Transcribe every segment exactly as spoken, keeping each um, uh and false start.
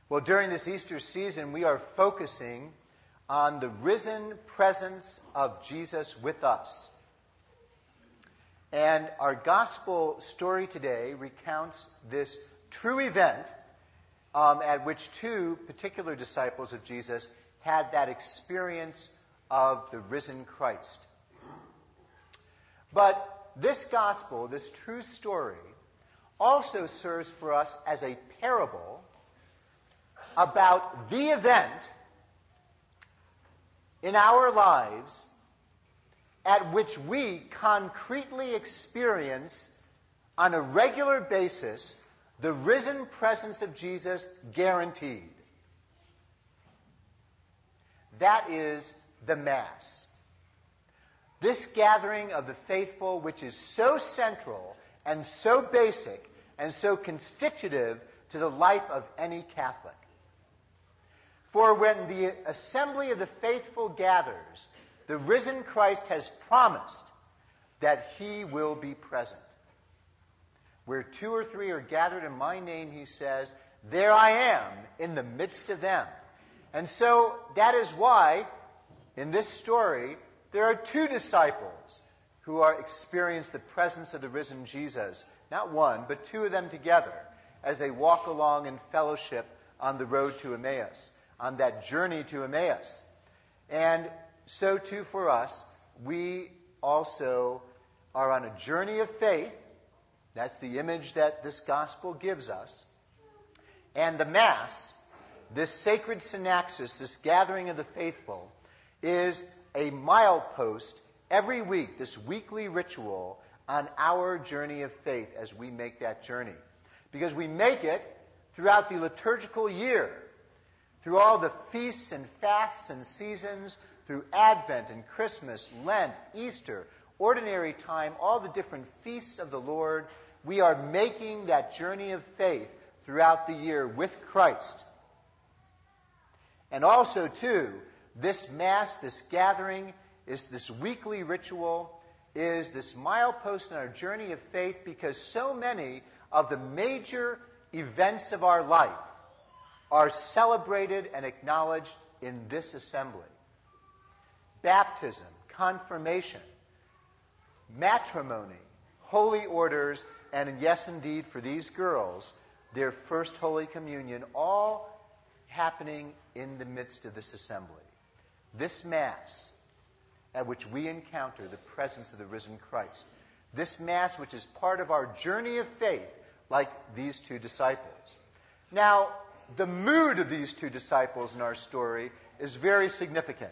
Well, during this Easter season, we are focusing on the risen presence of Jesus with us. And our gospel story today recounts this true event um, at which two particular disciples of Jesus had that experience of the risen Christ. But this gospel, this true story, also serves for us as a parable about the event in our lives at which we concretely experience on a regular basis the risen presence of Jesus guaranteed. That is the Mass. This gathering of the faithful, which is so central and so basic and so constitutive to the life of any Catholic. For when the assembly of the faithful gathers, the risen Christ has promised that he will be present. Where two or three are gathered in my name, he says, there I am in the midst of them. And so that is why, in this story, there are two disciples who are experience the presence of the risen Jesus. Not one, but two of them together as they walk along in fellowship on the road to Emmaus, on that journey to Emmaus. And so too for us, we also are on a journey of faith. That's the image that this gospel gives us. And the Mass, this sacred synaxis, this gathering of the faithful, is a milepost every week, this weekly ritual on our journey of faith as we make that journey. Because we make it throughout the liturgical year, through all the feasts and fasts and seasons, through Advent and Christmas, Lent, Easter, ordinary time, all the different feasts of the Lord, we are making that journey of faith throughout the year with Christ. And also, too, this Mass, this gathering, is this weekly ritual, is this milepost in our journey of faith because so many of the major events of our life are celebrated and acknowledged in this assembly. Baptism, confirmation, matrimony, holy orders, and yes, indeed, for these girls, their first Holy Communion, all happening in the midst of this assembly. This Mass, at which we encounter the presence of the risen Christ. This Mass, which is part of our journey of faith, like these two disciples. Now, the mood of these two disciples in our story is very significant.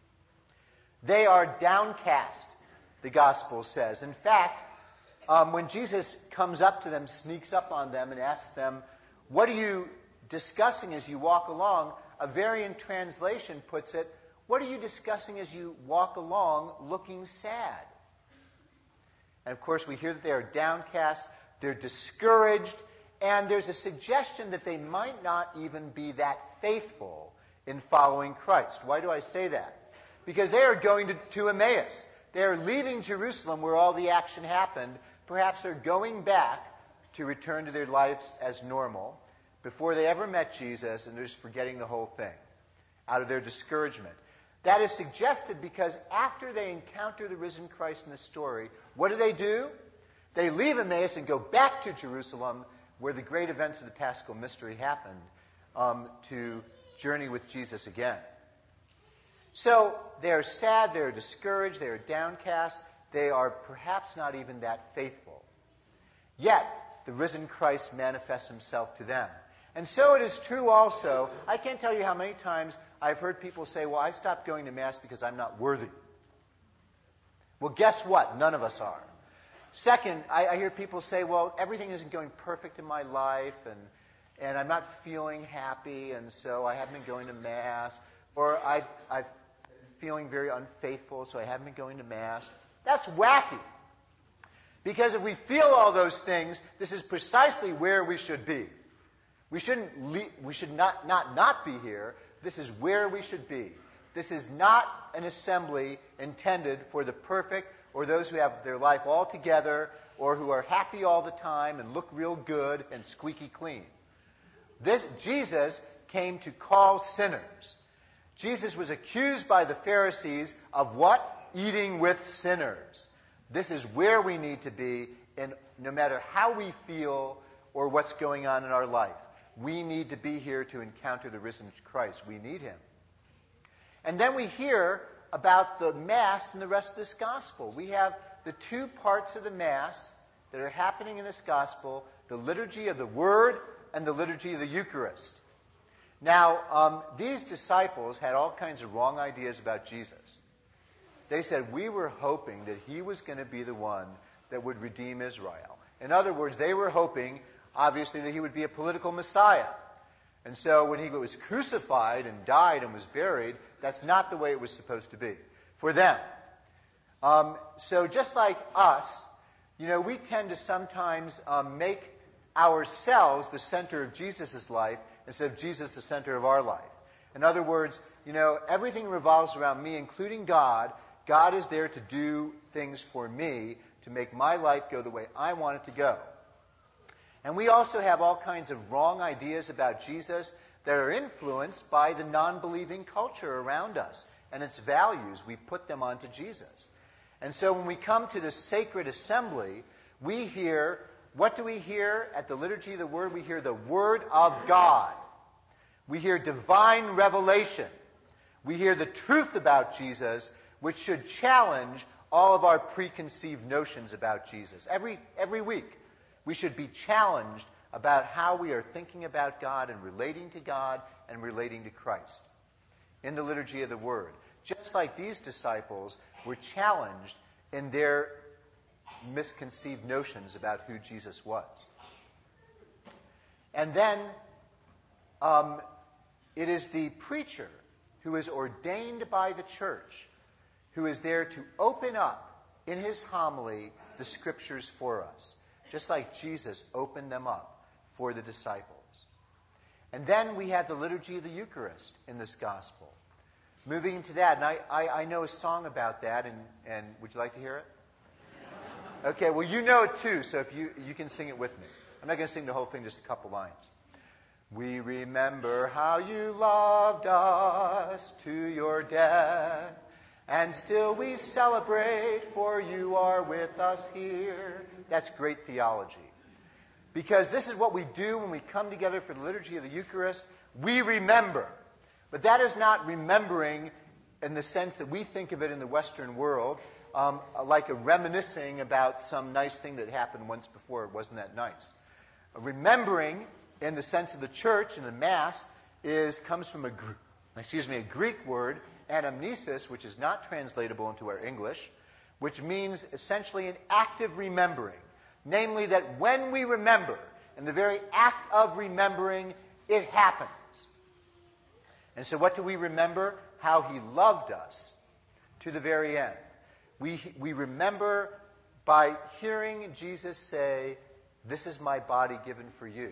They are downcast, the Gospel says. In fact, um, when Jesus comes up to them, sneaks up on them, and asks them, what are you discussing as you walk along? A variant translation puts it, what are you discussing as you walk along looking sad? And of course, we hear that they are downcast, they're discouraged, and there's a suggestion that they might not even be that faithful in following Christ. Why do I say that? Because they are going to, to Emmaus. They are leaving Jerusalem where all the action happened. Perhaps they're going back to return to their lives as normal before they ever met Jesus, and they're just forgetting the whole thing out of their discouragement. That is suggested because after they encounter the risen Christ in the story, what do they do? They leave Emmaus and go back to Jerusalem, where the great events of the Paschal Mystery happened, um, to journey with Jesus again. So they are sad, they are discouraged, they are downcast, they are perhaps not even that faithful. Yet, the risen Christ manifests himself to them. And so it is true also, I can't tell you how many times I've heard people say, well, I stopped going to Mass because I'm not worthy. Well, guess what? None of us are. Second, I, I hear people say, well, everything isn't going perfect in my life, and, and I'm not feeling happy, and so I haven't been going to Mass. Or I, I'm feeling very unfaithful, so I haven't been going to Mass. That's wacky. Because if we feel all those things, this is precisely where we should be. We shouldn't. Le- we should not, not not be here. This is where we should be. This is not an assembly intended for the perfect or those who have their life all together or who are happy all the time and look real good and squeaky clean. This Jesus came to call sinners. Jesus was accused by the Pharisees of what? Eating with sinners. This is where we need to be, in, no matter how we feel or what's going on in our life. We need to be here to encounter the risen Christ. We need him. And then we hear about the Mass in the rest of this Gospel. We have the two parts of the Mass that are happening in this Gospel, the liturgy of the Word and the liturgy of the Eucharist. Now, um, these disciples had all kinds of wrong ideas about Jesus. They said, we were hoping that he was going to be the one that would redeem Israel. In other words, they were hoping, obviously, that he would be a political Messiah. And so when he was crucified and died and was buried, that's not the way it was supposed to be for them. Um, so just like us, you know, we tend to sometimes um, make ourselves the center of Jesus' life instead of Jesus the center of our life. In other words, you know, everything revolves around me, including God. God is there to do things for me, to make my life go the way I want it to go. And we also have all kinds of wrong ideas about Jesus that are influenced by the non-believing culture around us and its values. We put them onto Jesus. And so when we come to the sacred assembly, we hear, what do we hear at the liturgy of the Word? We hear the Word of God. We hear divine revelation. We hear the truth about Jesus, which should challenge all of our preconceived notions about Jesus. Every, every week, we should be challenged about how we are thinking about God and relating to God and relating to Christ in the liturgy of the Word. Just like these disciples were challenged in their misconceived notions about who Jesus was. And then um, it is the preacher who is ordained by the church who is there to open up in his homily the Scriptures for us, just like Jesus opened them up for the disciples. And then we have the liturgy of the Eucharist in this Gospel. Moving into that, and I, I, I know a song about that, and, and would you like to hear it? Okay, well, you know it too, so if you, you can sing it with me. I'm not going to sing the whole thing, just a couple lines. We remember how you loved us to your death, and still we celebrate, for you are with us here. That's great theology. Because this is what we do when we come together for the liturgy of the Eucharist. We remember. But that is not remembering in the sense that we think of it in the Western world, um, like a reminiscing about some nice thing that happened once before. It wasn't that nice. Remembering, in the sense of the church and the Mass, is comes from a excuse me a Greek word, anamnesis, which is not translatable into our English, which means essentially an active remembering. Namely, that when we remember, in the very act of remembering, it happens. And so what do we remember? How he loved us to the very end. We, we remember by hearing Jesus say, this is my body given for you.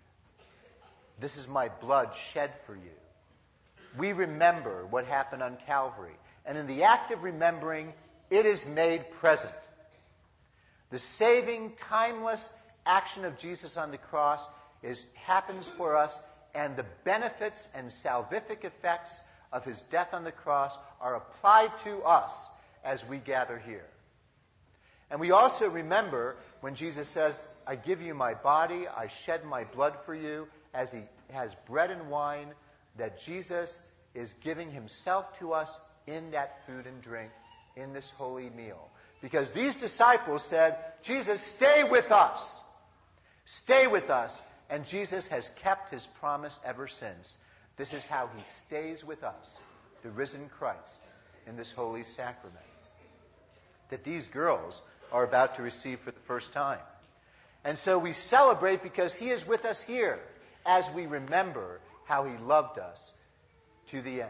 This is my blood shed for you. We remember what happened on Calvary. And in the act of remembering, it is made present. The saving, timeless action of Jesus on the cross is, happens for us, and the benefits and salvific effects of his death on the cross are applied to us as we gather here. And we also remember when Jesus says, I give you my body, I shed my blood for you, as he has bread and wine, that Jesus is giving himself to us in that food and drink, in this holy meal. Because these disciples said, Jesus, stay with us. Stay with us. And Jesus has kept his promise ever since. This is how he stays with us, the risen Christ, in this holy sacrament that these girls are about to receive for the first time. And so we celebrate because he is with us here as we remember how he loved us to the end.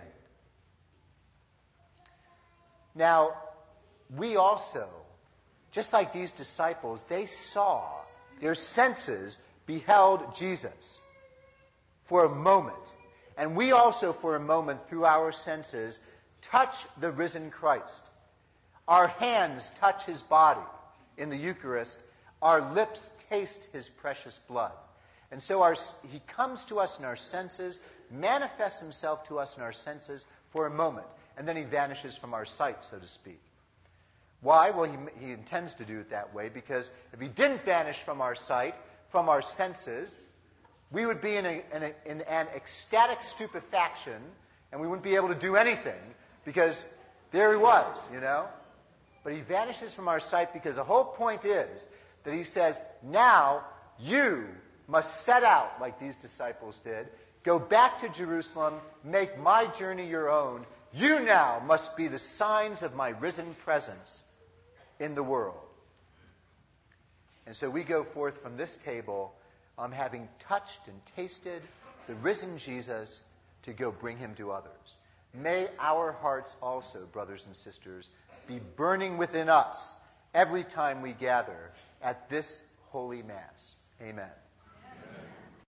Now, we also, just like these disciples, they saw, their senses beheld Jesus for a moment. And we also, for a moment, through our senses, touch the risen Christ. Our hands touch his body in the Eucharist. Our lips taste his precious blood. And so our, he comes to us in our senses, manifests himself to us in our senses for a moment, and then he vanishes from our sight, so to speak. Why? Well, he, he intends to do it that way, because if he didn't vanish from our sight, from our senses, we would be in, a, in, a, in an ecstatic stupefaction, and we wouldn't be able to do anything, because there he was, you know. But he vanishes from our sight because the whole point is that he says, now you must set out like these disciples did, go back to Jerusalem, make my journey your own. You now must be the signs of my risen presence in the world. And so we go forth from this table um, having touched and tasted the risen Jesus to go bring him to others. May our hearts also, brothers and sisters, be burning within us every time we gather at this holy Mass. Amen.